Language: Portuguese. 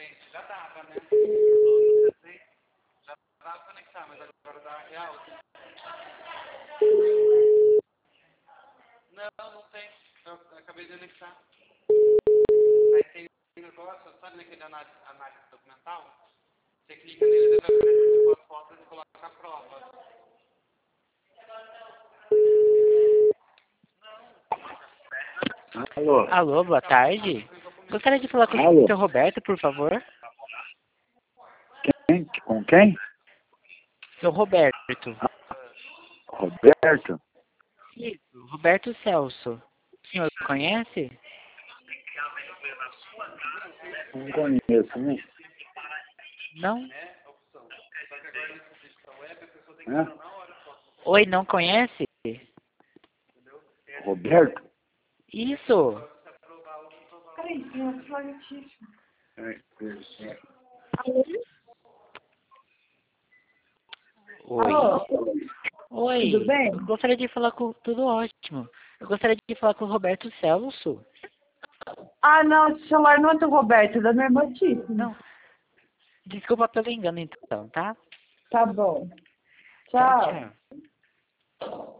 gente, já dava, né? Já dava pra conectar, mas agora dá real. Não tem. Eu acabei de anexar. Aí tem um negócio, sabe naquele análise documental? Você clica nele, ele vai aparecer as fotos e coloca a prova. Alô? Alô, boa tarde. Gostaria de falar com Alô? o Sr. Roberto, por favor. Quem? Com quem? Sr. Roberto. Roberto? Isso, Roberto Celso. O senhor conhece? Não conheço, né? Não? Hã? Oi, não conhece? Roberto? Isso. Peraí, senhor, Florentíssimo. Oi. Alô? Oi. Tudo bem? Eu gostaria de falar com... Tudo ótimo. Eu gostaria de falar com o Roberto Celso. Ah, não, esse celular não é do Roberto, é da minha irmã Tíssima. Não. Desculpa pelo engano, então, tá? Tá bom. Tchau, Tchau. tchau.